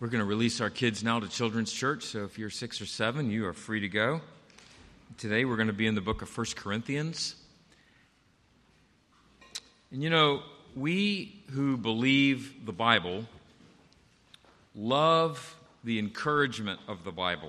We're going to release our kids now to Children's Church, so if you're 6 or 7, you are free to go. Today we're going to be in the book of 1 Corinthians. And you know, we who believe the Bible love the encouragement of the Bible.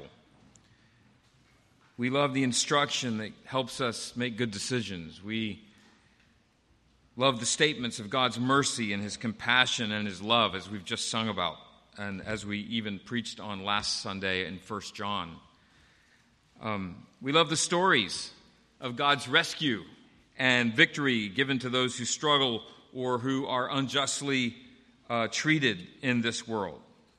We love the instruction that helps us make good decisions. We love the statements of God's mercy and His compassion and His love, as we've just sung about, and as we even preached on last Sunday in 1 John. We love the stories of God's rescue and victory given to those who struggle or who are unjustly treated in this world.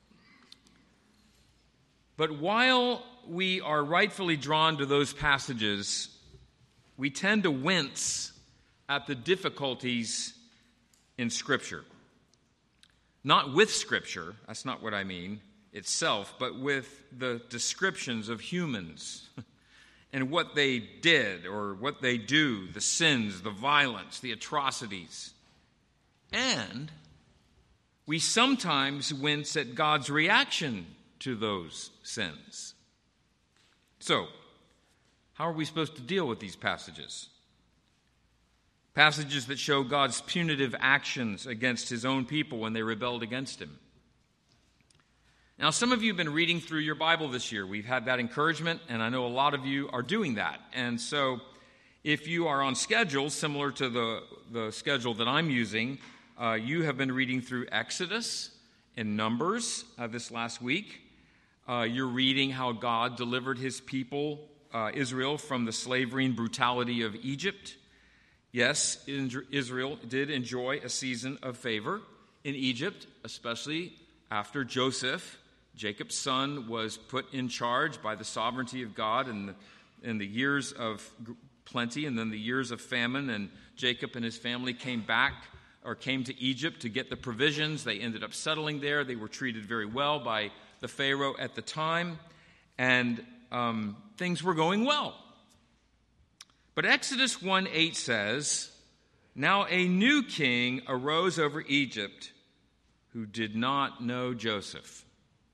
But while we are rightfully drawn to those passages, we tend to wince at the difficulties in Scripture. Not with Scripture, that's not what I mean, itself, but with the descriptions of humans and what they did or what they do, the sins, the violence, the atrocities. And we sometimes wince at God's reaction to those sins. So, how are we supposed to deal with these passages? Passages that show God's punitive actions against His own people when they rebelled against Him. Now, some of you have been reading through your Bible this year. We've had that encouragement, and I know a lot of you are doing that. And so, if you are on schedule, similar to the schedule that I'm using, you have been reading through Exodus and Numbers this last week. You're reading how God delivered His people, Israel, from the slavery and brutality of Egypt. Yes, Israel did enjoy a season of favor in Egypt, especially after Joseph, Jacob's son, was put in charge by the sovereignty of God in the years of plenty and then the years of famine. And Jacob and his family came to Egypt to get the provisions. They ended up settling there. They were treated very well by the Pharaoh at the time, and things were going well. But Exodus 1:8 says, "Now a new king arose over Egypt who did not know Joseph.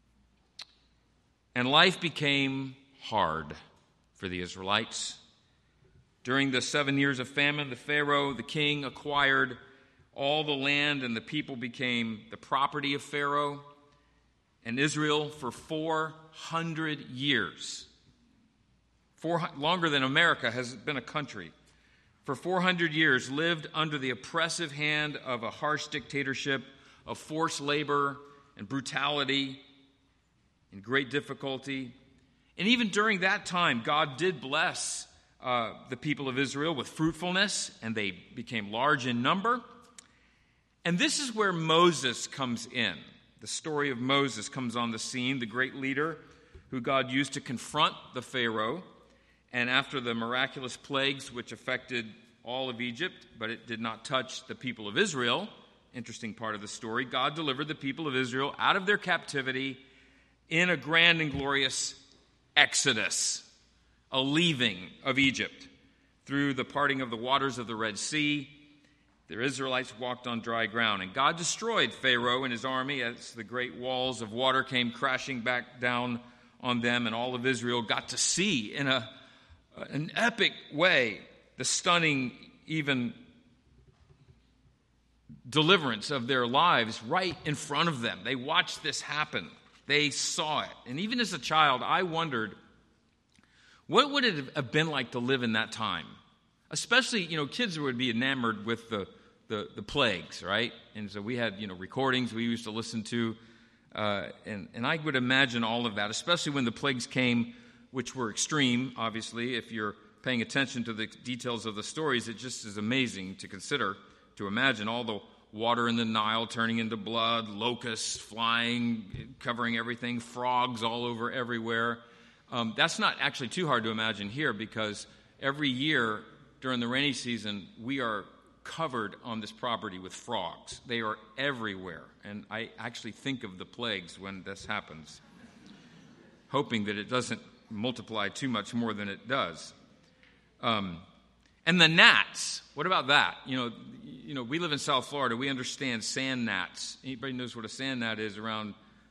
And life became hard for the Israelites. During the 7 years of famine, the Pharaoh, the king, acquired all the land, and the people became the property of Pharaoh. And Israel, for 400 years, longer than America has been a country, for 400 years lived under the oppressive hand of a harsh dictatorship of forced labor and brutality and great difficulty. And even during that time, God did bless the people of Israel with fruitfulness, and they became large in number. And this is where Moses comes in. The story of Moses comes on the scene, the great leader who God used to confront the Pharaoh. And after the miraculous plagues which affected all of Egypt, but it did not touch the people of Israel, interesting part of the story, God delivered the people of Israel out of their captivity in a grand and glorious exodus, a leaving of Egypt through the parting of the waters of the Red Sea. The Israelites walked on dry ground, and God destroyed Pharaoh and his army as the great walls of water came crashing back down on them, and all of Israel got to see in an epic way the stunning, even deliverance of their lives right in front of them. They watched this happen. They saw it. And even as a child, I wondered, what would it have been like to live in that time? Especially, kids would be enamored with the plagues, right? And so we had, recordings we used to listen to. And I would imagine all of that, especially when the plagues came, which were extreme, obviously. If you're paying attention to the details of the stories, it just is amazing to consider, to imagine all the water in the Nile turning into blood, locusts flying, covering everything, frogs all over everywhere. That's not actually too hard to imagine here, because every year during the rainy season, we are covered on this property with frogs. They are everywhere, and I actually think of the plagues when this happens, hoping that it doesn't multiply too much more than it does. And the gnats, what about that? We live in South Florida. We understand sand gnats. Anybody knows what a sand gnat is around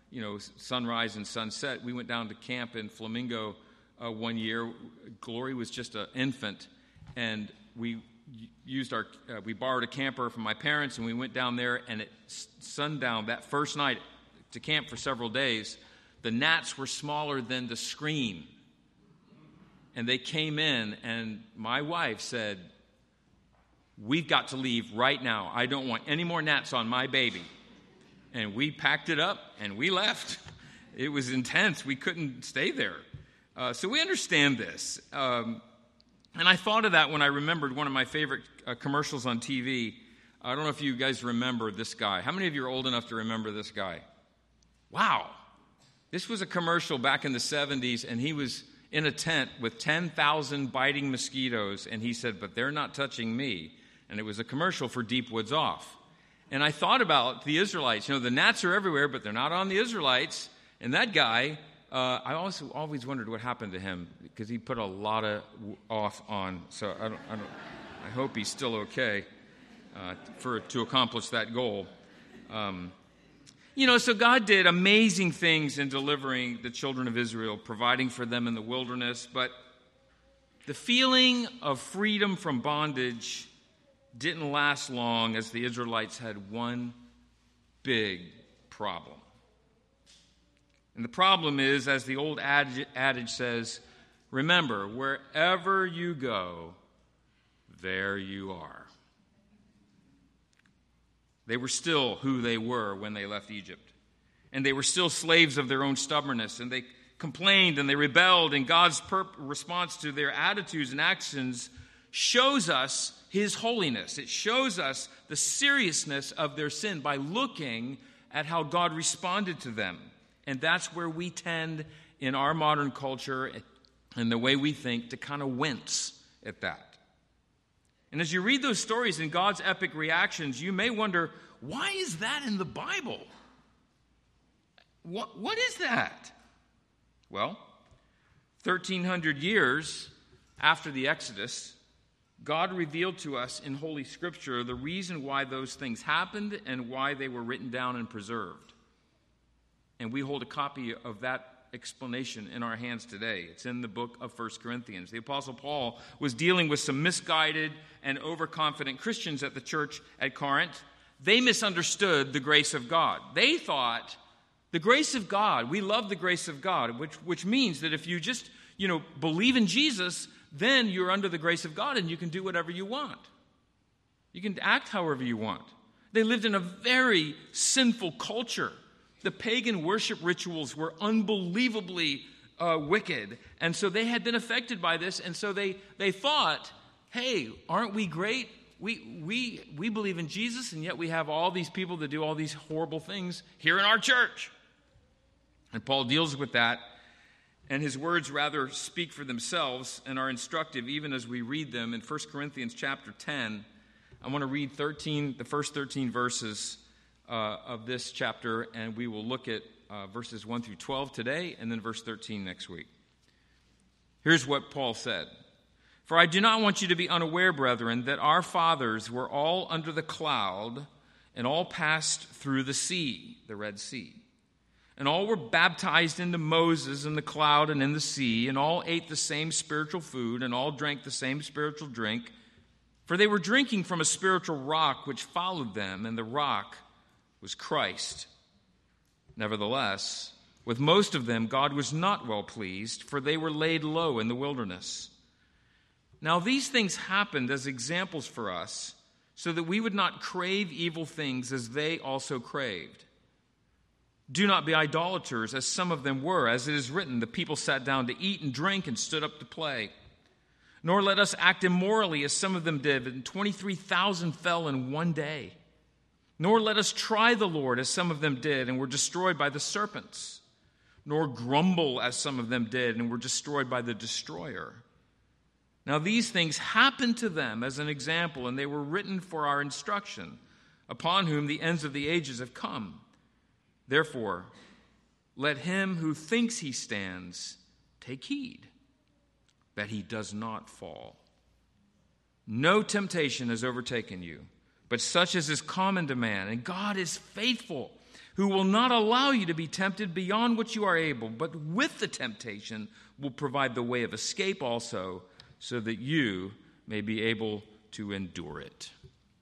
sunrise and sunset. We went down to camp in Flamingo one year. Glory was just an infant, and we borrowed a camper from my parents, and we went down there, and at sundown that first night to camp for several days, the gnats were smaller than the screen. And they came in, and my wife said, "We've got to leave right now. I don't want any more gnats on my baby." And we packed it up, and we left. It was intense. We couldn't stay there. So we understand this. And I thought of that when I remembered one of my favorite commercials on TV. I don't know if you guys remember this guy. How many of you are old enough to remember this guy? Wow. This was a commercial back in the 70s, and he was in a tent with 10,000 biting mosquitoes, and he said, "But they're not touching me." And it was a commercial for Deep Woods Off. And I thought about the Israelites. The gnats are everywhere, but they're not on the Israelites. And that guy, I also always wondered what happened to him, because he put a lot of off on. So I hope he's still okay to accomplish that goal. So God did amazing things in delivering the children of Israel, providing for them in the wilderness. But the feeling of freedom from bondage didn't last long, as the Israelites had one big problem. And the problem is, as the old adage says, remember, wherever you go, there you are. They were still who they were when they left Egypt. And they were still slaves of their own stubbornness. And they complained and they rebelled. And God's response to their attitudes and actions shows us His holiness. It shows us the seriousness of their sin by looking at how God responded to them. And that's where we tend in our modern culture and the way we think to kind of wince at that. And as you read those stories and God's epic reactions, you may wonder, why is that in the Bible? What is that? Well, 1,300 years after the Exodus, God revealed to us in Holy Scripture the reason why those things happened and why they were written down and preserved. And we hold a copy of that explanation in our hands today. It's in the book of 1 Corinthians. The Apostle Paul was dealing with some misguided and overconfident Christians at the church at Corinth. They misunderstood the grace of God. They thought the grace of God, we love the grace of God, which means that if you just, believe in Jesus, then you're under the grace of God and you can do whatever you want. You can act however you want. They lived in a very sinful culture. The pagan worship rituals were unbelievably wicked. And so they had been affected by this. And so they thought, hey, aren't we great? We believe in Jesus, and yet we have all these people that do all these horrible things here in our church. And Paul deals with that. And his words rather speak for themselves and are instructive even as we read them. In 1 Corinthians chapter 10, I want to read the first 13 verses of this chapter, and we will look at verses 1 through 12 today, and then verse 13 next week. Here's what Paul said. "For I do not want you to be unaware, brethren, that our fathers were all under the cloud, and all passed through the sea, the Red Sea. And all were baptized into Moses in the cloud and in the sea, and all ate the same spiritual food, and all drank the same spiritual drink. For they were drinking from a spiritual rock which followed them, and the rock was Christ. Nevertheless, with most of them God was not well pleased, for they were laid low in the wilderness. Now these things happened as examples for us, so that we would not crave evil things as they also craved. Do not be idolaters, as some of them were. As it is written, the people sat down to eat and drink and stood up to play. Nor let us act immorally, as some of them did, and 23,000 fell in one day. Nor let us try the Lord, as some of them did, and were destroyed by the serpents. Nor grumble, as some of them did, and were destroyed by the destroyer. Now these things happened to them as an example, and they were written for our instruction, upon whom the ends of the ages have come. Therefore, let him who thinks he stands take heed that he does not fall. No temptation has overtaken you, but such as is common to man. And God is faithful, who will not allow you to be tempted beyond what you are able, but with the temptation will provide the way of escape also, so that you may be able to endure it.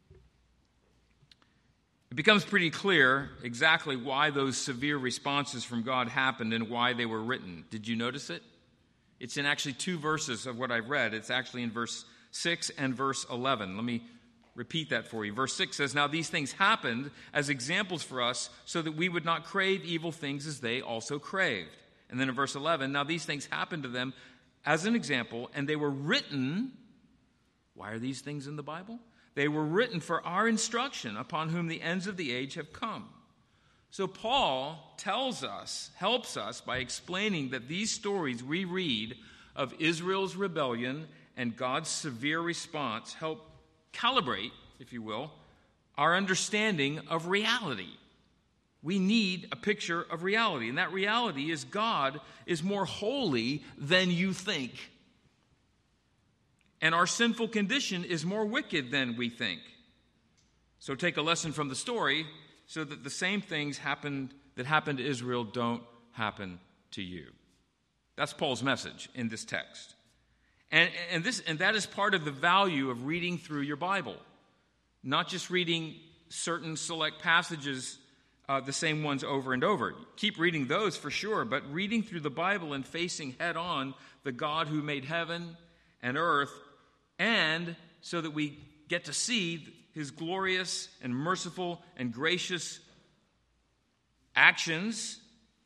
It becomes pretty clear exactly why those severe responses from God happened and why they were written. Did you notice it? It's in actually 2 verses of what I've read. It's actually in verse 6 and verse 11. Let me repeat that for you. Verse 6 says, "Now these things happened as examples for us, so that we would not crave evil things as they also craved." And then in verse 11, "Now these things happened to them as an example, and they were written." Why are these things in the Bible? "They were written for our instruction, upon whom the ends of the age have come." So Paul tells us, helps us by explaining that these stories we read of Israel's rebellion and God's severe response help calibrate, if you will, our understanding of reality. We need a picture of reality, and that reality is God is more holy than you think. And our sinful condition is more wicked than we think. So take a lesson from the story so that the same things that happened to Israel don't happen to you. That's Paul's message in this text. And that is part of the value of reading through your Bible. Not just reading certain select passages, the same ones over and over. Keep reading those for sure, but reading through the Bible and facing head on the God who made heaven and earth, and so that we get to see his glorious and merciful and gracious actions.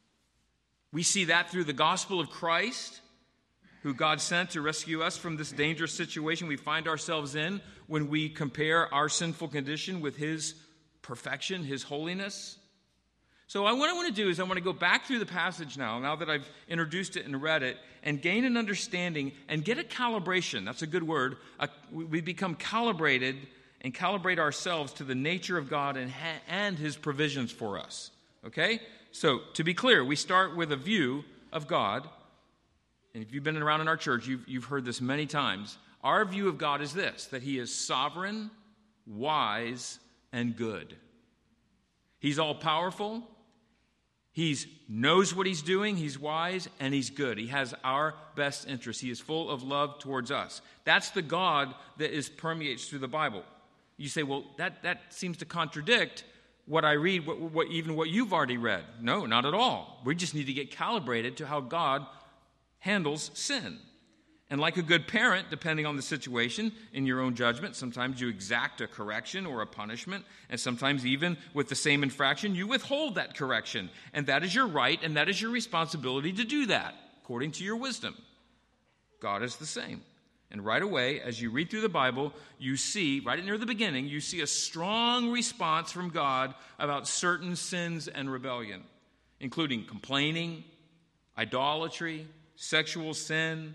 We see that through the gospel of Christ, who God sent to rescue us from this dangerous situation we find ourselves in when we compare our sinful condition with his perfection, his holiness. So what I want to do is I want to go back through the passage now that I've introduced it and read it, and gain an understanding and get a calibration. That's a good word. We become calibrated and calibrate ourselves to the nature of God and his provisions for us. Okay? So to be clear, we start with a view of God. And if you've been around in our church, you've heard this many times. Our view of God is this, that he is sovereign, wise, and good. He's all-powerful. He knows what he's doing. He's wise, and he's good. He has our best interests. He is full of love towards us. That's the God that permeates through the Bible. You say, well, that seems to contradict what I read, even what you've already read. No, not at all. We just need to get calibrated to how God handles sin. And like a good parent, depending on the situation, in your own judgment, sometimes you exact a correction or a punishment, and sometimes even with the same infraction, you withhold that correction. And that is your right, and that is your responsibility to do that, according to your wisdom. God is the same. And right away, as you read through the Bible, you see, right near the beginning, you see a strong response from God about certain sins and rebellion, including complaining, idolatry, sexual sin,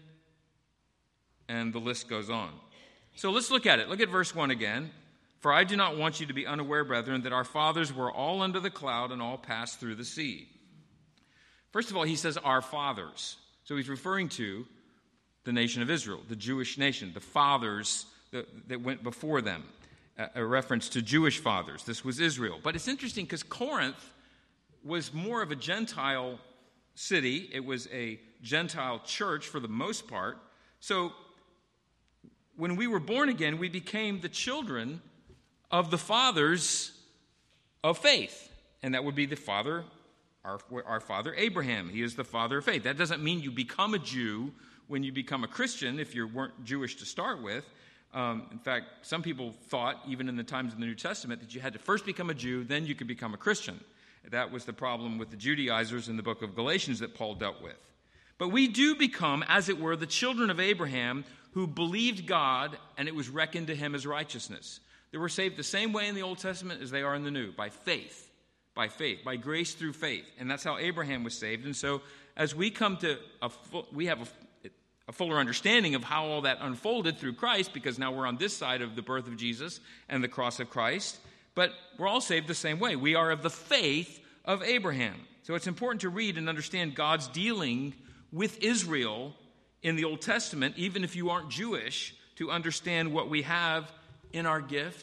and the list goes on. So let's look at it. Look at verse 1 again. "For I do not want you to be unaware, brethren, that our fathers were all under the cloud and all passed through the sea." First of all, he says our fathers. So he's referring to the nation of Israel, the Jewish nation, the fathers that went before them, a reference to Jewish fathers. This was Israel. But it's interesting because Corinth was more of a Gentile city. It was a Gentile church for the most part. So when we were born again, we became the children of the fathers of faith. And that would be the father, our father Abraham. He is the father of faith. That doesn't mean you become a Jew when you become a Christian if you weren't Jewish to start with. In fact, some people thought, even in the times of the New Testament, that you had to first become a Jew, then you could become a Christian. That was the problem with the Judaizers in the book of Galatians that Paul dealt with. But we do become, as it were, the children of Abraham who believed God, and it was reckoned to him as righteousness. They were saved the same way in the Old Testament as they are in the New, by faith, by grace through faith. And that's how Abraham was saved. And so as we come to we have a fuller understanding of how all that unfolded through Christ, because now we're on this side of the birth of Jesus and the cross of Christ, but we're all saved the same way. We are of the faith of Abraham. So it's important to read and understand God's dealing with Israel in the Old Testament, even if you aren't Jewish, to understand what we have in our gift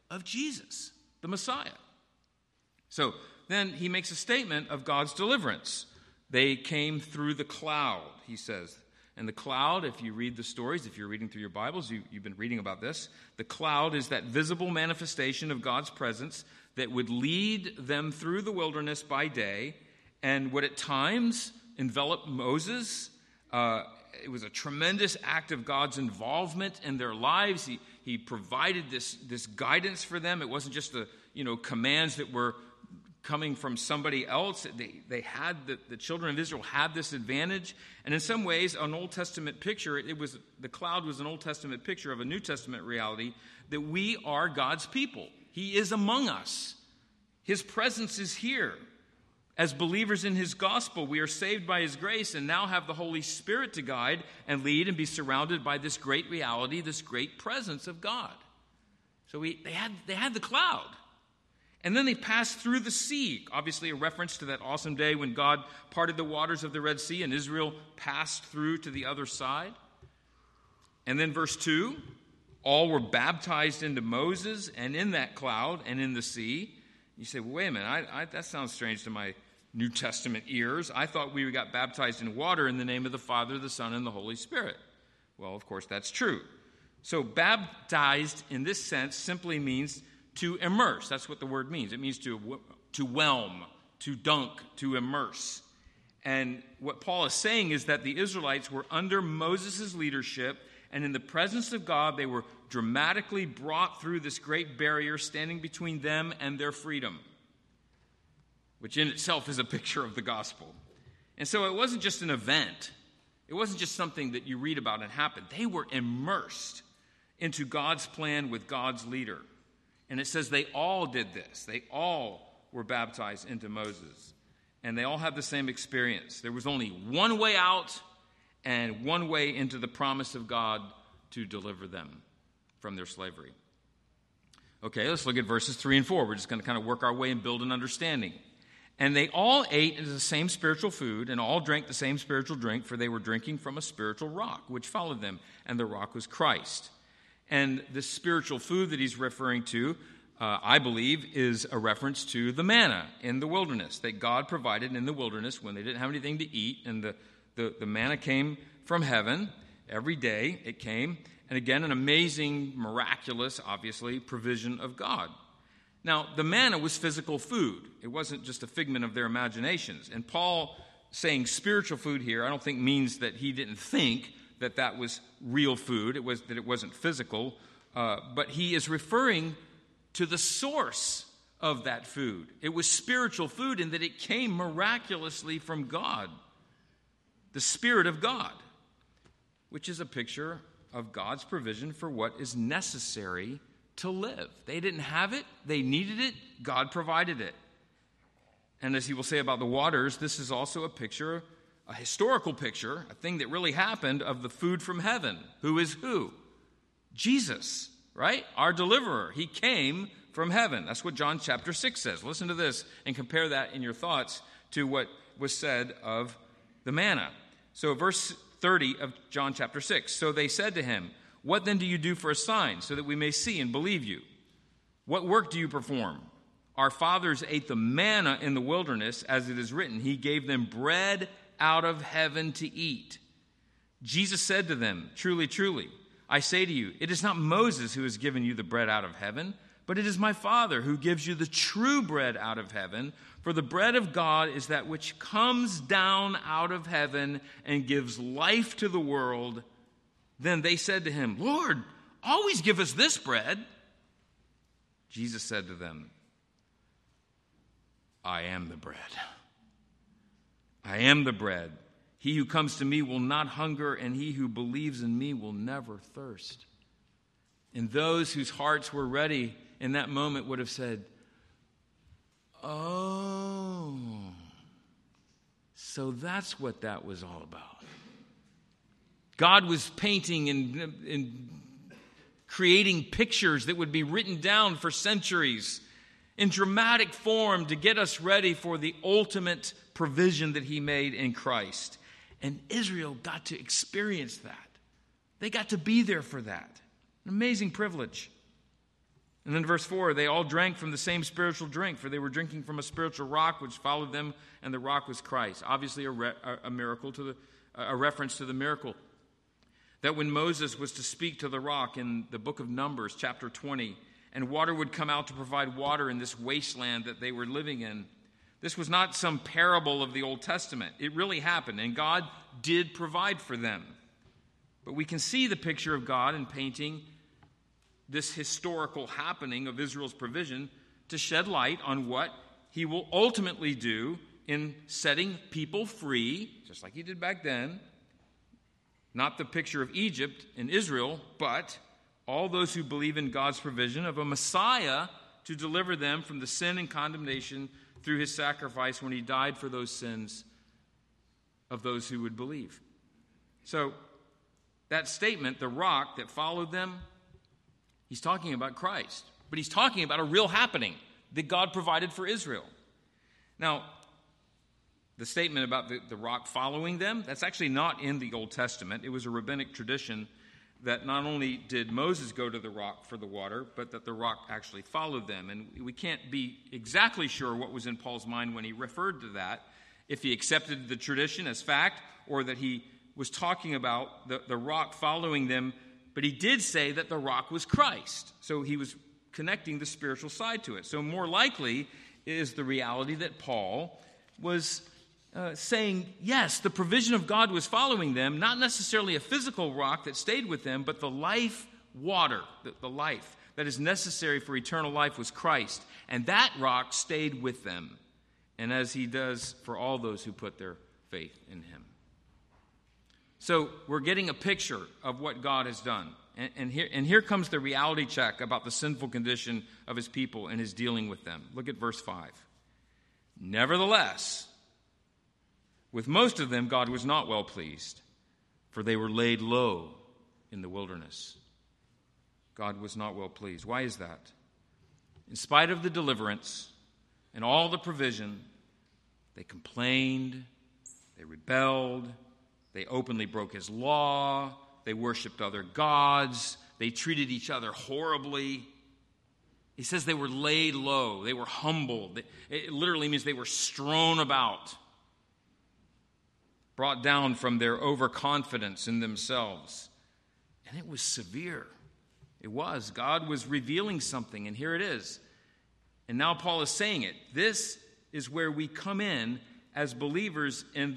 of Jesus, the Messiah. So then he makes a statement of God's deliverance. They came through the cloud, he says. And the cloud, if you read the stories, if you're reading through your Bibles, you've been reading about this. The cloud is that visible manifestation of God's presence that would lead them through the wilderness by day and would at times envelop Moses. It was a tremendous act of God's involvement in their lives. He provided this guidance for them. It wasn't just the commands that were coming from somebody else. They had the children of Israel had this advantage, and in some ways, an Old Testament picture. The cloud was an Old Testament picture of a New Testament reality that we are God's people. He is among us. His presence is here. As believers in his gospel, we are saved by his grace and now have the Holy Spirit to guide and lead and be surrounded by this great reality, this great presence of God. So they had the cloud. And then they passed through the sea, obviously a reference to that awesome day when God parted the waters of the Red Sea and Israel passed through to the other side. And then verse 2, all were baptized into Moses and in that cloud and in the sea. You say, well, wait a minute, that sounds strange to my New Testament ears. I thought we got baptized in water in the name of the Father, the Son, and the Holy Spirit. Well, of course, that's true. So baptized in this sense simply means to immerse. That's what the word means. It means to whelm, to dunk, to immerse. And what Paul is saying is that the Israelites were under Moses' leadership, and in the presence of God, they were dramatically brought through this great barrier standing between them and their freedom, which in itself is a picture of the gospel. And so it wasn't just an event. It wasn't just something that you read about and happened. They were immersed into God's plan with God's leader. And it says they all did this. They all were baptized into Moses. And they all had the same experience. There was only one way out and one way into the promise of God to deliver them from their slavery. Okay, let's look at verses 3 and 4. We're just going to kind of work our way and build an understanding. And they all ate the same spiritual food and all drank the same spiritual drink, for they were drinking from a spiritual rock, which followed them, and the rock was Christ. And the spiritual food that he's referring to, I believe, is a reference to the manna in the wilderness that God provided in the wilderness when they didn't have anything to eat. And the manna came from heaven. Every day it came. And again, an amazing, miraculous, obviously, provision of God. Now, the manna was physical food. It wasn't just a figment of their imaginations. And Paul saying spiritual food here, I don't think means that he didn't think that was real food. It was that it wasn't physical. But he is referring to the source of that food. It was spiritual food in that it came miraculously from God, the Spirit of God, which is a picture of God's provision for what is necessary to live. They didn't have it. They needed it. God provided it. And as he will say about the waters, this is also a picture, a historical picture, a thing that really happened of the food from heaven. Who is who? Jesus, right? Our deliverer. He came from heaven. That's what John chapter 6 says. Listen to this and compare that in your thoughts to what was said of the manna. So verse 30 of John chapter 6. So they said to him, "What then do you do for a sign, so that we may see and believe you? What work do you perform? Our fathers ate the manna in the wilderness, as it is written, he gave them bread out of heaven to eat." Jesus said to them, "Truly, truly, I say to you, it is not Moses who has given you the bread out of heaven, but it is my Father who gives you the true bread out of heaven. For the bread of God is that which comes down out of heaven and gives life to the world." Then they said to him, "Lord, always give us this bread." Jesus said to them, "I am the bread. I am the bread. He who comes to me will not hunger, and he who believes in me will never thirst." And those whose hearts were ready in that moment would have said, "Oh, so that's what that was all about." God was painting and creating pictures that would be written down for centuries in dramatic form to get us ready for the ultimate provision that he made in Christ. And Israel got to experience that. They got to be there for that. An amazing privilege. And then verse 4, they all drank from the same spiritual drink, for they were drinking from a spiritual rock which followed them, and the rock was Christ. Obviously a miracle a reference to the miracle that when Moses was to speak to the rock in the book of Numbers, chapter 20, and water would come out to provide water in this wasteland that they were living in. This was not some parable of the Old Testament. It really happened, and God did provide for them. But we can see the picture of God in painting this historical happening of Israel's provision to shed light on what he will ultimately do in setting people free, just like he did back then. Not the picture of Egypt and Israel, but all those who believe in God's provision of a Messiah to deliver them from the sin and condemnation through his sacrifice when he died for those sins of those who would believe. So that statement, the rock that followed them, he's talking about Christ. But he's talking about a real happening that God provided for Israel. Now, the statement about the rock following them, that's actually not in the Old Testament. It was a rabbinic tradition that not only did Moses go to the rock for the water, but that the rock actually followed them. And we can't be exactly sure what was in Paul's mind when he referred to that, if he accepted the tradition as fact, or that he was talking about the rock following them. But he did say that the rock was Christ. So he was connecting the spiritual side to it. So more likely is the reality that Paul was saying, yes, the provision of God was following them, not necessarily a physical rock that stayed with them, but the life water, the life that is necessary for eternal life was Christ. And that rock stayed with them, and as he does for all those who put their faith in him. So we're getting a picture of what God has done. And here comes the reality check about the sinful condition of his people and his dealing with them. Look at verse 5. Nevertheless, with most of them, God was not well pleased, for they were laid low in the wilderness. God was not well pleased. Why is that? In spite of the deliverance and all the provision, they complained, they rebelled, they openly broke his law, they worshiped other gods, they treated each other horribly. He says they were laid low, they were humbled. It literally means they were strewn about, brought down from their overconfidence in themselves. And it was severe. It was. God was revealing something, and here it is. And now Paul is saying it. This is where we come in as believers in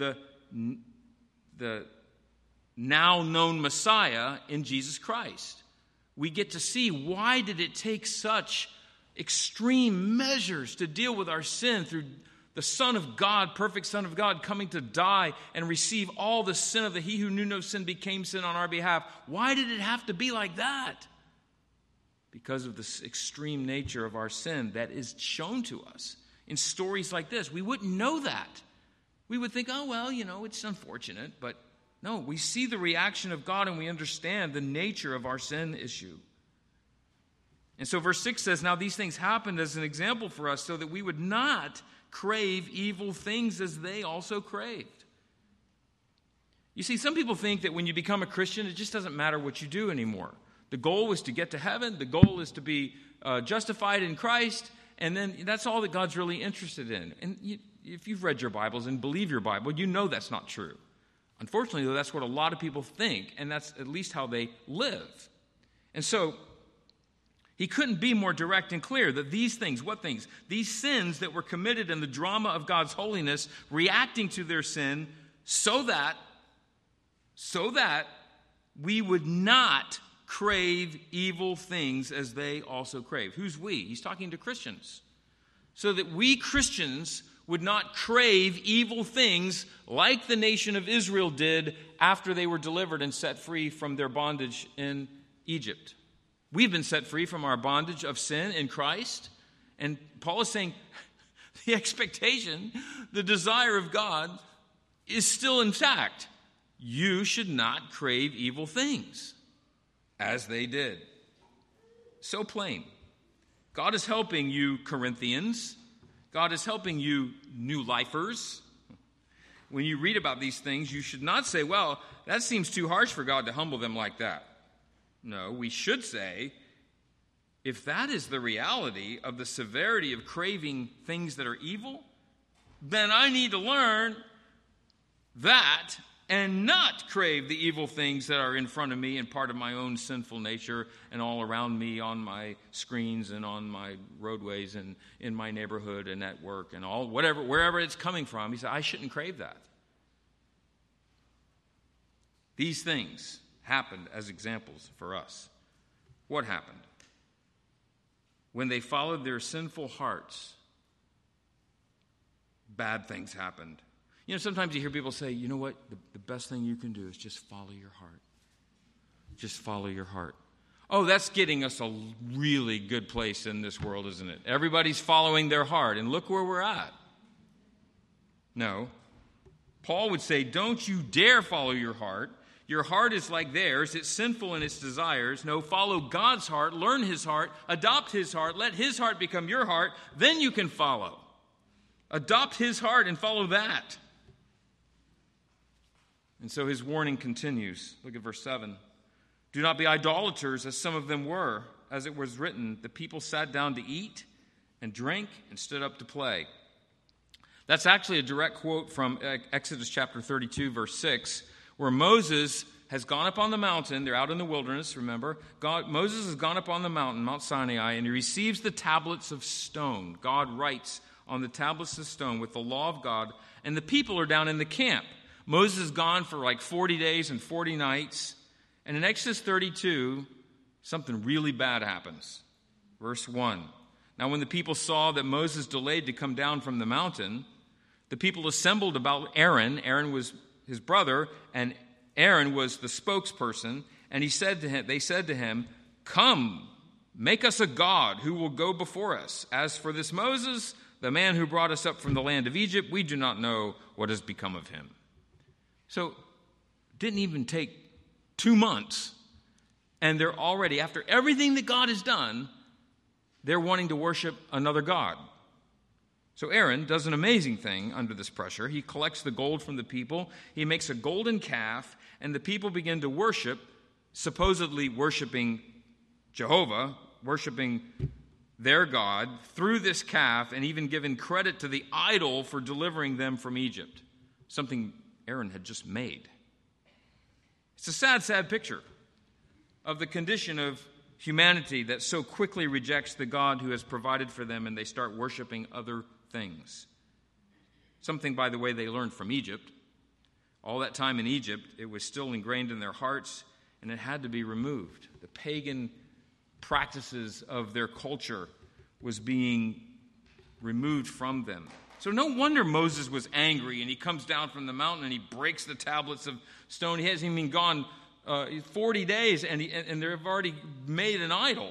the now known Messiah in Jesus Christ. We get to see, why did it take such extreme measures to deal with our sin through the Son of God, perfect Son of God, coming to die and receive all the sin of he who knew no sin became sin on our behalf. Why did it have to be like that? Because of the extreme nature of our sin that is shown to us in stories like this. We wouldn't know that. We would think, oh, well, it's unfortunate. But no, we see the reaction of God and we understand the nature of our sin issue. And so verse 6 says, now these things happened as an example for us so that we would not crave evil things as they also craved. You see, some people think that when you become a Christian, it just doesn't matter what you do anymore. The goal is to get to heaven. The goal is to be justified in Christ. And then that's all that God's really interested in. And if you've read your Bibles and believe your Bible, you know that's not true. Unfortunately, though, that's what a lot of people think, and that's at least how they live. And so he couldn't be more direct and clear that these things, what things? These sins that were committed in the drama of God's holiness, reacting to their sin so that we would not crave evil things as they also crave. Who's we? He's talking to Christians. So that we Christians would not crave evil things like the nation of Israel did after they were delivered and set free from their bondage in Egypt. We've been set free from our bondage of sin in Christ. And Paul is saying the expectation, the desire of God is still intact. You should not crave evil things as they did. So plain. God is helping you, Corinthians. God is helping you, new lifers. When you read about these things, you should not say, well, that seems too harsh for God to humble them like that. No, we should say, if that is the reality of the severity of craving things that are evil, then I need to learn that and not crave the evil things that are in front of me and part of my own sinful nature and all around me on my screens and on my roadways and in my neighborhood and at work and all wherever it's coming from. He said, I shouldn't crave that. These things happened as examples for us. What happened? When they followed their sinful hearts, bad things happened. You know, sometimes you hear people say, you know what, the best thing you can do is just follow your heart. Just follow your heart. Oh, that's getting us a really good place in this world, isn't it? Everybody's following their heart, and look where we're at. No. Paul would say, don't you dare follow your heart. Your heart is like theirs. It's sinful in its desires. No, follow God's heart. Learn his heart. Adopt his heart. Let his heart become your heart. Then you can follow. Adopt his heart and follow that. And so his warning continues. Look at verse 7. Do not be idolaters, as some of them were. As it was written, the people sat down to eat and drink and stood up to play. That's actually a direct quote from Exodus chapter 32, verse 6, where Moses has gone up on the mountain. They're out in the wilderness, remember. Moses has gone up on the mountain, Mount Sinai, and he receives the tablets of stone. God writes on the tablets of stone with the law of God, and the people are down in the camp. Moses is gone for like 40 days and 40 nights. And in Exodus 32, something really bad happens. Verse 1. Now when the people saw that Moses delayed to come down from the mountain, the people assembled about Aaron. Aaron was his brother, and Aaron was the spokesperson. And they said to him, come, make us a god who will go before us. As for this Moses, the man who brought us up from the land of Egypt, we do not know what has become of him. So it didn't even take 2 months, and they're already, after everything that God has done, they're wanting to worship another god. So Aaron does an amazing thing under this pressure. He collects the gold from the people. He makes a golden calf, and the people begin to worship, supposedly worshiping Jehovah, worshiping their God through this calf, and even giving credit to the idol for delivering them from Egypt, something Aaron had just made. It's a sad, sad picture of the condition of humanity that so quickly rejects the God who has provided for them, and they start worshiping other things. Something, by the way, they learned from Egypt. All that time in Egypt, it was still ingrained in their hearts, and it had to be removed. The pagan practices of their culture was being removed from them. So no wonder Moses was angry, and he comes down from the mountain and he breaks the tablets of stone. He hasn't even gone 40 days, and they've already made an idol.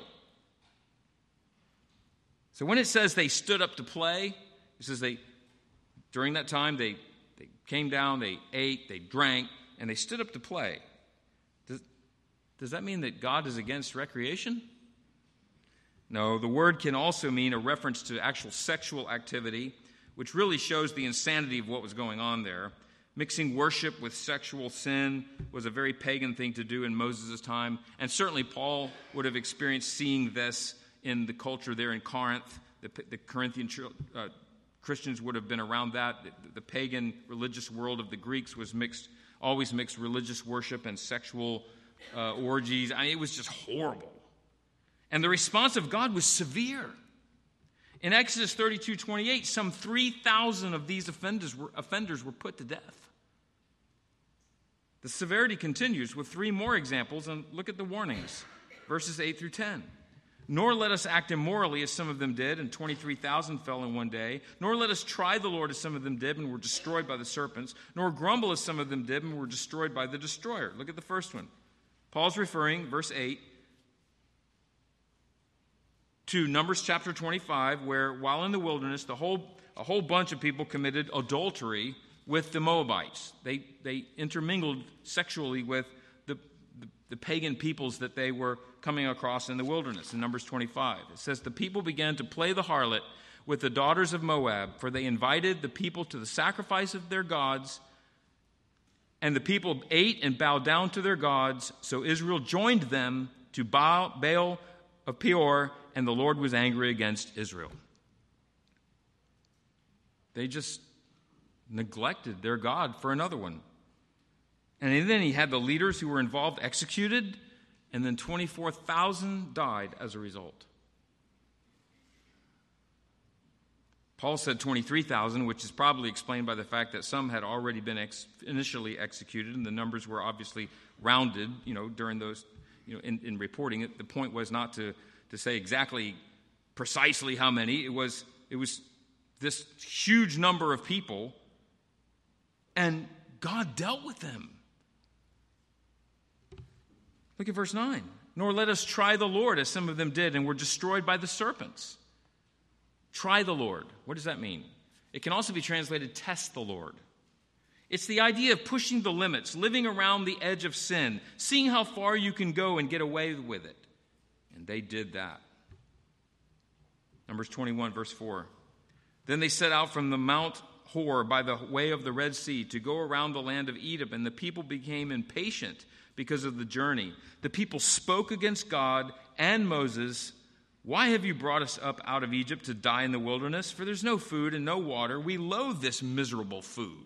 So when it says they stood up to play, it says during that time they came down, they ate, they drank, and they stood up to play. Does that mean that God is against recreation? No, the word can also mean a reference to actual sexual activity, which really shows the insanity of what was going on there. Mixing worship with sexual sin was a very pagan thing to do in Moses' time, and certainly Paul would have experienced seeing this in the culture there in Corinth. The Corinthian Christians would have been around that. The pagan religious world of the Greeks was always mixed religious worship and sexual orgies. I mean, it was just horrible. And the response of God was severe. In Exodus 32:28, some 3,000 of these offenders were put to death. The severity continues with 3 more examples, and look at the warnings. Verses 8 through 10. Nor let us act immorally as some of them did, and 23,000 fell in one day. Nor let us try the Lord as some of them did, and were destroyed by the serpents. Nor grumble as some of them did, and were destroyed by the destroyer. Look at the first one. Paul's referring, verse 8, to Numbers chapter 25, where while in the wilderness, a whole bunch of people committed adultery with the Moabites. They intermingled sexually with the pagan peoples that they were coming across in the wilderness. In Numbers 25, it says, the people began to play the harlot with the daughters of Moab, for they invited the people to the sacrifice of their gods, and the people ate and bowed down to their gods. So Israel joined them to Baal of Peor and the Lord was angry against Israel. They just neglected their God for another one. And then he had the leaders who were involved executed, and then 24,000 died as a result. Paul said 23,000, which is probably explained by the fact that some had already been initially executed, and the numbers were obviously rounded, during those, in reporting it. The point was not to say exactly precisely how many. It was this huge number of people, and God dealt with them. Look at verse 9. Nor let us try the Lord, as some of them did, and were destroyed by the serpents. Try the Lord. What does that mean? It can also be translated test the Lord. It's the idea of pushing the limits, living around the edge of sin, seeing how far you can go and get away with it. And they did that. Numbers 21, verse 4. Then they set out from the Mount Hor by the way of the Red Sea to go around the land of Edom, and the people became impatient because of the journey. The people spoke against God and Moses. Why have you brought us up out of Egypt to die in the wilderness? For there's no food and no water. We loathe this miserable food.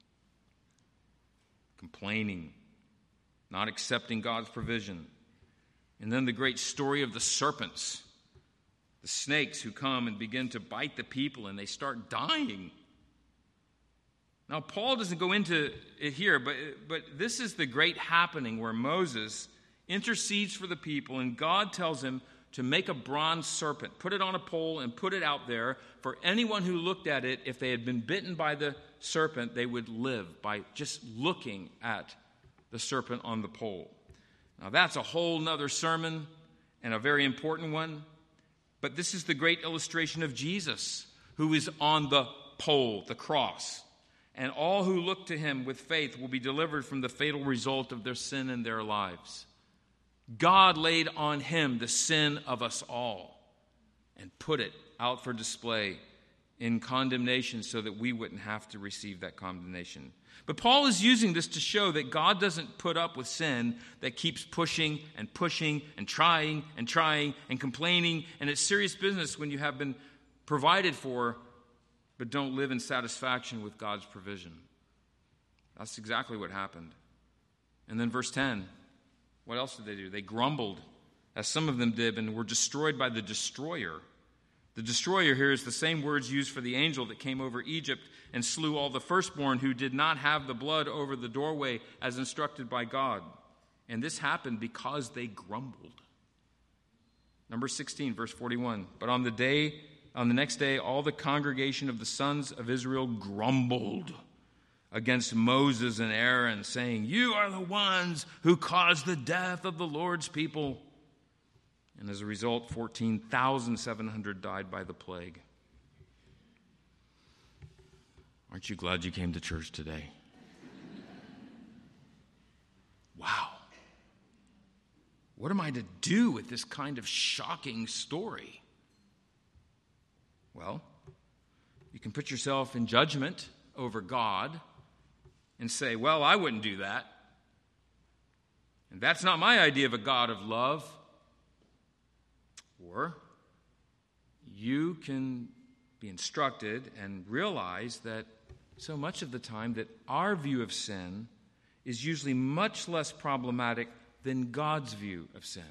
Complaining, not accepting God's provision. And then the great story of the serpents, the snakes who come and begin to bite the people, and they start dying. Now, Paul doesn't go into it here, but this is the great happening where Moses intercedes for the people, and God tells him to make a bronze serpent, put it on a pole, and put it out there for anyone who looked at it. If they had been bitten by the serpent, they would live by just looking at the serpent on the pole. Now, that's a whole nother sermon and a very important one, but this is the great illustration of Jesus, who is on the pole, the cross. And all who look to him with faith will be delivered from the fatal result of their sin in their lives. God laid on him the sin of us all and put it out for display in condemnation so that we wouldn't have to receive that condemnation. But Paul is using this to show that God doesn't put up with sin that keeps pushing and trying and complaining. And it's serious business when you have been provided for but don't live in satisfaction with God's provision. That's exactly what happened. And then verse 10, what else did they do? They grumbled, as some of them did, and were destroyed by the destroyer. The destroyer here is the same words used for the angel that came over Egypt and slew all the firstborn who did not have the blood over the doorway as instructed by God. And this happened because they grumbled. Number 16, verse 41. But on the next day, all the congregation of the sons of Israel grumbled against Moses and Aaron, saying, "You are the ones who caused the death of the Lord's people." And as a result, 14,700 died by the plague. Aren't you glad you came to church today? Wow. What am I to do with this kind of shocking story? Well, you can put yourself in judgment over God and say, well, I wouldn't do that. And that's not my idea of a God of love. Or you can be instructed and realize that so much of the time that our view of sin is usually much less problematic than God's view of sin.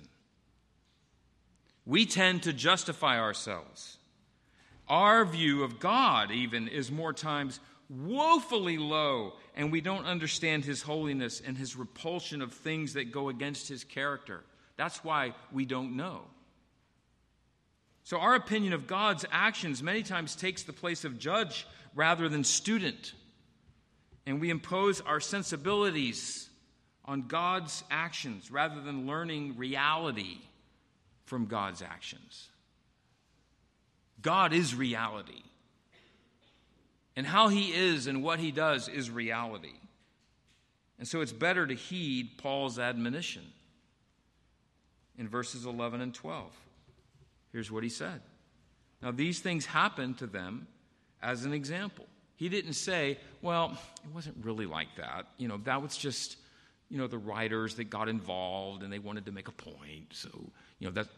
We tend to justify ourselves. Our view of God even is more times woefully low, and we don't understand his holiness and his repulsion of things that go against his character. That's why we don't know. So our opinion of God's actions many times takes the place of judge rather than student. And we impose our sensibilities on God's actions rather than learning reality from God's actions. God is reality. And how he is and what he does is reality. And so it's better to heed Paul's admonition in verses 11 and 12. Here's what he said. Now, these things happened to them as an example. He didn't say, well, it wasn't really like that. That was just, the writers that got involved and they wanted to make a point. So, that's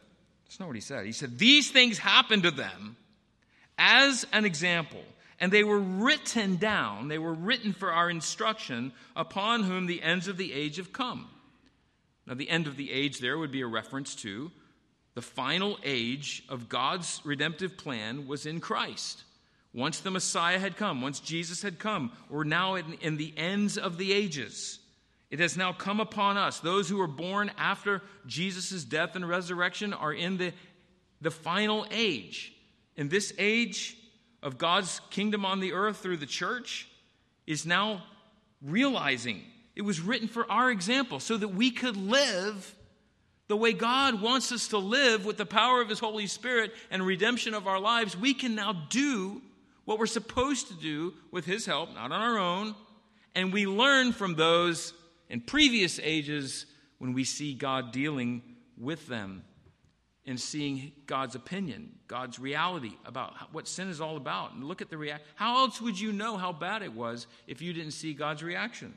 That's not what he said. He said, these things happened to them as an example, and they were written down, they were written for our instruction, upon whom the ends of the age have come. Now, the end of the age there would be a reference to the final age of God's redemptive plan was in Christ. Once the Messiah had come, once Jesus had come, we're now in the ends of the ages. It has now come upon us. Those who were born after Jesus' death and resurrection are in the final age. And this age of God's kingdom on the earth through the church is now realizing it was written for our example so that we could live the way God wants us to live with the power of His Holy Spirit and redemption of our lives. We can now do what we're supposed to do with His help, not on our own. And we learn from those in previous ages when we see God dealing with them and seeing God's opinion, God's reality about what sin is all about. And look at the reaction. How else would you know how bad it was if you didn't see God's reaction?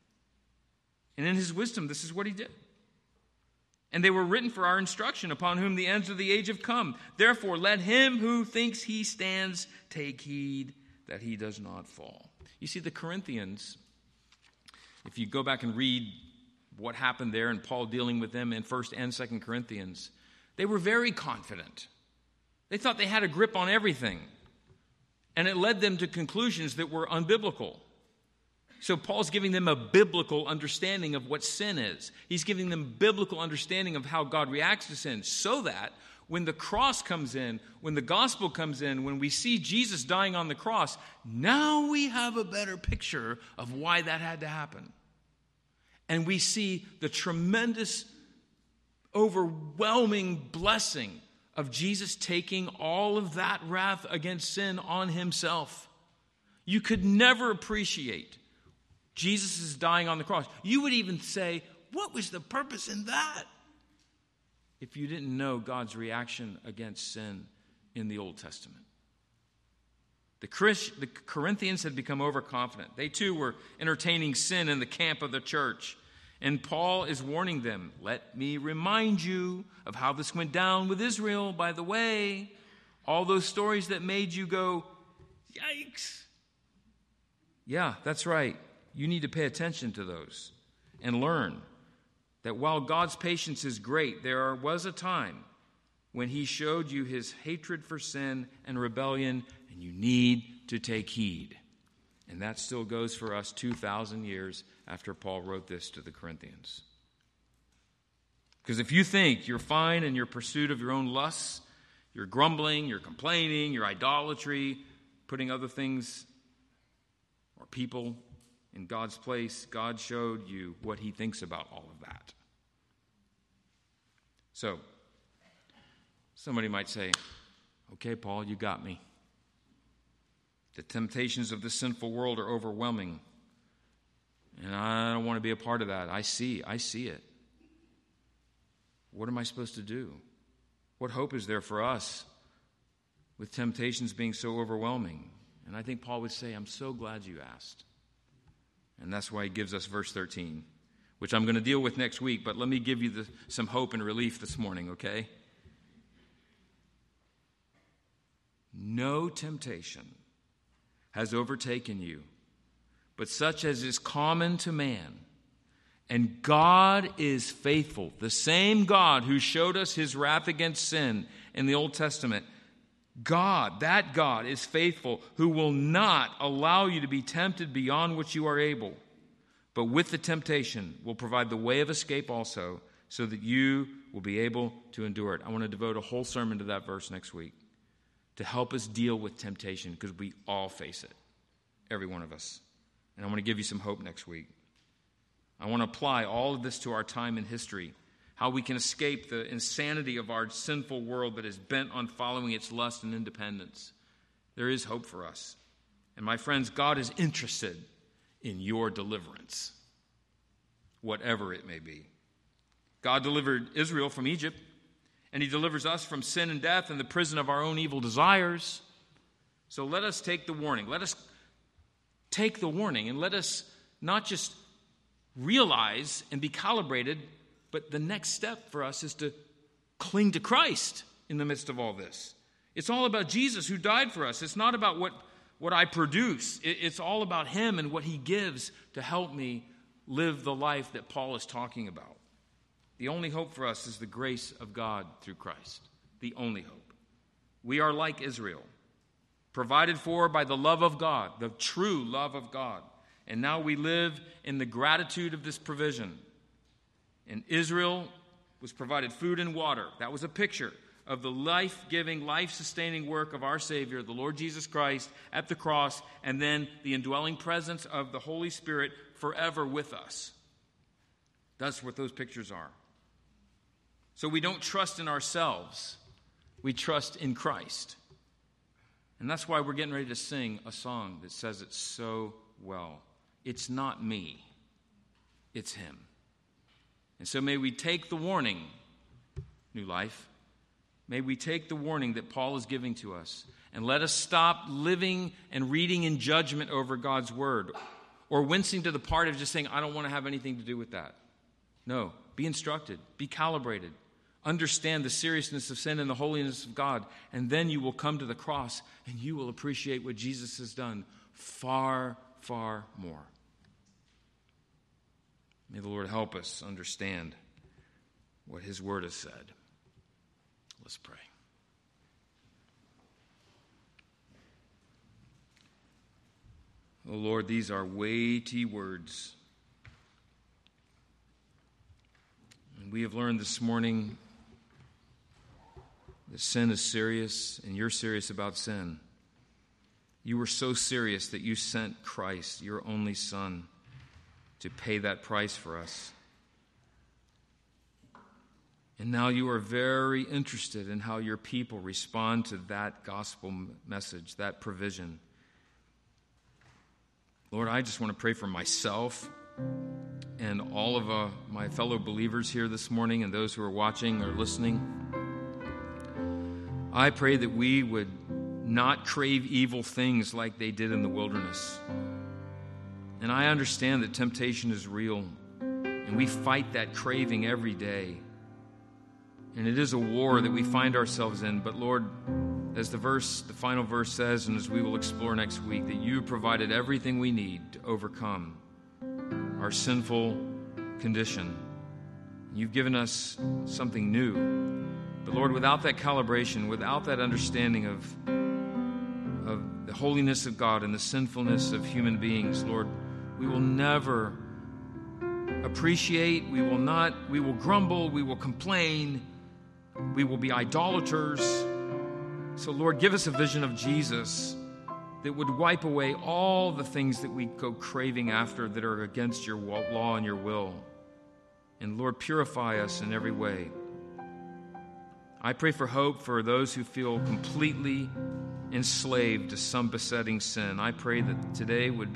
And in His wisdom, this is what He did. And they were written for our instruction, upon whom the ends of the age have come. Therefore, let him who thinks he stands take heed that he does not fall. You see, the Corinthians, if you go back and read what happened there and Paul dealing with them in 1 and 2 Corinthians, they were very confident. They thought they had a grip on everything. And it led them to conclusions that were unbiblical. So Paul's giving them a biblical understanding of what sin is. He's giving them biblical understanding of how God reacts to sin, so that when the cross comes in, when the gospel comes in, when we see Jesus dying on the cross, now we have a better picture of why that had to happen. And we see the tremendous, overwhelming blessing of Jesus taking all of that wrath against sin on Himself. You could never appreciate Jesus is dying on the cross. You would even say, what was the purpose in that? If you didn't know God's reaction against sin in the Old Testament. The Corinthians had become overconfident. They too were entertaining sin in the camp of the church. And Paul is warning them, let me remind you of how this went down with Israel, by the way. All those stories that made you go, yikes. Yeah, that's right. You need to pay attention to those and learn that while God's patience is great, there was a time when He showed you His hatred for sin and rebellion, and you need to take heed. And that still goes for us 2,000 years after Paul wrote this to the Corinthians. Because if you think you're fine in your pursuit of your own lusts, your grumbling, your complaining, your idolatry, putting other things or people in God's place, God showed you what He thinks about all of that. So, somebody might say, okay, Paul, you got me. The temptations of this sinful world are overwhelming. And I don't want to be a part of that. I see it. What am I supposed to do? What hope is there for us with temptations being so overwhelming? And I think Paul would say, I'm so glad you asked. And that's why he gives us verse 13, which I'm going to deal with next week, but let me give you some hope and relief this morning, okay? No temptation has overtaken you, but such as is common to man. And God is faithful. The same God who showed us His wrath against sin in the Old Testament, that God is faithful, who will not allow you to be tempted beyond what you are able, but with the temptation will provide the way of escape also, so that you will be able to endure it. I want to devote a whole sermon to that verse next week to help us deal with temptation, because we all face it, every one of us. And I want to give you some hope next week. I want to apply all of this to our time in history, how we can escape the insanity of our sinful world that is bent on following its lust and independence. There is hope for us. And my friends, God is interested in your deliverance, whatever it may be. God delivered Israel from Egypt, and He delivers us from sin and death and the prison of our own evil desires. So let us take the warning. Let us take the warning, and let us not just realize and be calibrated, but the next step for us is to cling to Christ in the midst of all this. It's all about Jesus who died for us. It's not about what I produce. It's all about him and what he gives to help me live the life that Paul is talking about. The only hope for us is the grace of God through Christ. The only hope. We are like Israel, provided for by the love of God, the true love of God. And now we live in the gratitude of this provision. And Israel was provided food and water. That was a picture of the life-giving, life-sustaining work of our Savior, the Lord Jesus Christ, at the cross, and then the indwelling presence of the Holy Spirit forever with us. That's what those pictures are. So we don't trust in ourselves. We trust in Christ. And that's why we're getting ready to sing a song that says it so well. It's not me. It's him. And so may we take the warning, New Life. May we take the warning that Paul is giving to us, and let us stop living and reading in judgment over God's word, or wincing to the part of just saying, I don't want to have anything to do with that. No, be instructed, be calibrated, understand the seriousness of sin and the holiness of God, and then you will come to the cross and you will appreciate what Jesus has done far, far more. May the Lord help us understand what his word has said. Let's pray. Oh Lord, these are weighty words. And we have learned this morning that sin is serious, and you're serious about sin. You were so serious that you sent Christ, your only Son, to pay that price for us. And now you are very interested in how your people respond to that gospel message, that provision. Lord, I just want to pray for myself and all of my fellow believers here this morning and those who are watching or listening. I pray that we would not crave evil things like they did in the wilderness. And I understand that temptation is real, and we fight that craving every day. And it is a war that we find ourselves in. But Lord, as the final verse says, and as we will explore next week, that you provided everything we need to overcome our sinful condition. You've given us something new. But Lord, without that calibration, without that understanding of the holiness of God and the sinfulness of human beings, Lord, we will never appreciate, we will grumble, we will complain, we will be idolaters. So Lord, give us a vision of Jesus that would wipe away all the things that we go craving after that are against your law and your will. And Lord, purify us in every way. I pray for hope for those who feel completely enslaved to some besetting sin. I pray that today would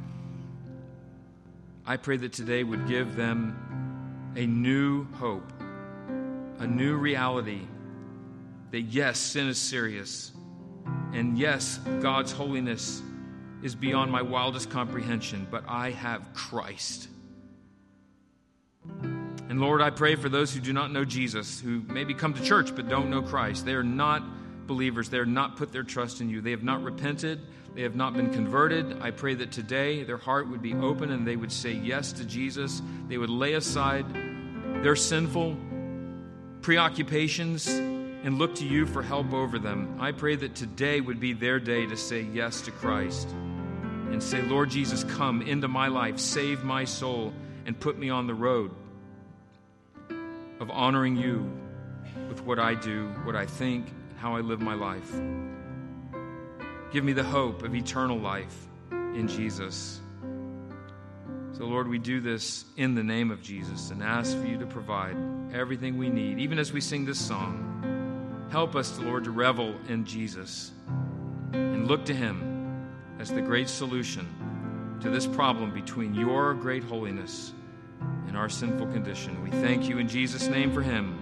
give them a new hope, a new reality that yes, sin is serious, and yes, God's holiness is beyond my wildest comprehension, but I have Christ. And Lord, I pray for those who do not know Jesus, who maybe come to church but don't know Christ. They are not believers. They have not put their trust in you. They have not repented. They have not been converted. I pray that today their heart would be open and they would say yes to Jesus. They would lay aside their sinful preoccupations and look to you for help over them. I pray that today would be their day to say yes to Christ and say, Lord Jesus, come into my life, save my soul, and put me on the road of honoring you with what I do, what I think, how I live my life. Give me the hope of eternal life in Jesus. So, Lord, we do this in the name of Jesus and ask for you to provide everything we need, even as we sing this song. Help us, Lord, to revel in Jesus and look to him as the great solution to this problem between your great holiness and our sinful condition. We thank you in Jesus' name for him.